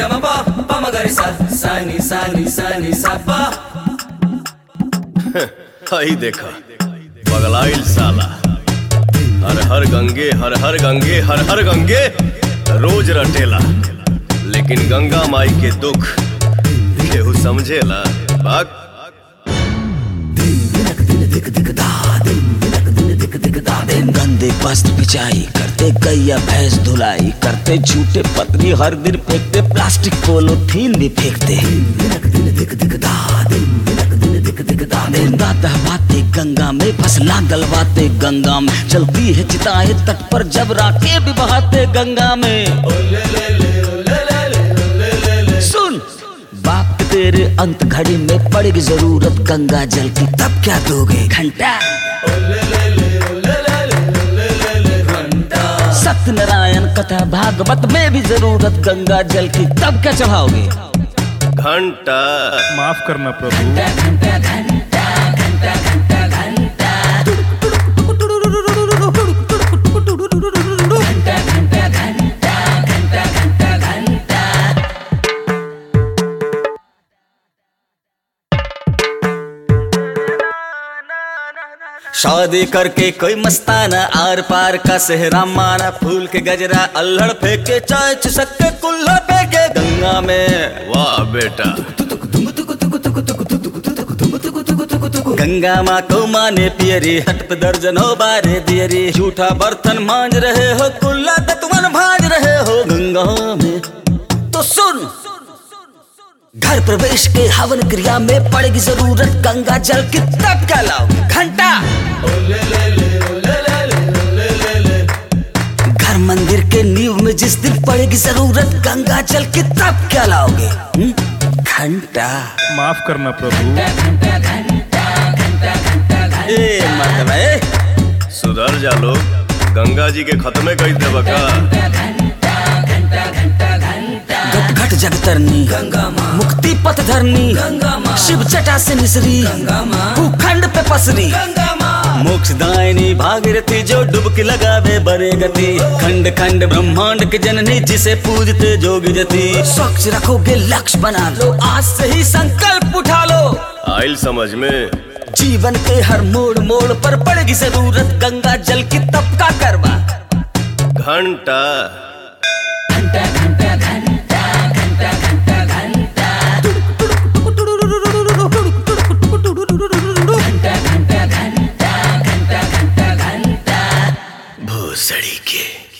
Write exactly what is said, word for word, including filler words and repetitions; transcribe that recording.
गम पा पा मगरी सा सा नी सा नी सा नी सा पा। हाई देखा पगलाइल साला, हर हर गंगे हर हर गंगे हर हर गंगे रोज रटेला, लेकिन गंगा माई के दुख केहू समझेला। बाक गंदे वस्त्र बिछाई करते गैया भैंस धुलाई, करते झूठे पत्नी हर दिन फेंकते, प्लास्टिक पोलोथीन भी फेंकते। दहवाते गंगा में फसला गलवाते गंगा में, चलती है चिताएं तट पर जब राखें भी बहाते गंगा में। सुन बाप तेरे अंत घड़ी में पड़ेगी जरूरत गंगा जल की, तब क्या दोगे घंटा? सत्यनारायण कथा भागवत में भी जरूरत गंगा जल की, तब क्या चढ़ाओगे घंटा? माफ करना प्रभु। घंटा घंटा घंटा घंटा घंटा घंटा घंटा घंटा घंटा घंटा। शादी करके कोई मस्ताना आर पार का सेहरा माना, फूल के गजरा अल्हड़ फेंके, चाय चुसक के कुल्ला फेंके गंगा में। वाह बेटा, गंगा माँ को माने पियरी, हट पे दर्जनों बारे दियरी, झूठा बर्तन मांज रहे हो, कुल्ला तत्वन भांज रहे हो गंगा में। तो सुन घर प्रवेश के हवन क्रिया में पड़ेगी जरूरत गंगा जल की, तब क्या लाओगे घंटा? घर मंदिर के नींव में जिस दिन पड़ेगी जरूरत गंगा जल की, तब क्या लाओगे घंटा? माफ करना प्रभु। घंटा घंटा घंटा घंटा घंटा। ए मतलब सुधर जा लोग, गंगा जी के खत्मे कई दे बका। घट घट जगतरनी गंगा माँ, मुक्ति पथ धरनी गंगा माँ, शिव जटा से निसरी गंगा माँ, भूखंड पे पसरी गंगा माँ, मोक्षदायिनी भागीरथी जो डुबकी लगावे बने गति, खंड खंड ब्रह्मांड के जननी जिसे पूजते जोगी जति। स्वच्छ रखोगे लक्ष्य बना लो, आज से ही संकल्प उठा लो। आइल समझ में? जीवन के हर मोड़ मोड़ पर पड़ेगी जरूरत गंगा जल की, तब का करवा घंटा? घंटा घंटा घंटा घंटा घंटा घंटा घंटा घंटा घंटा घंटा घंटा। भोसड़ी के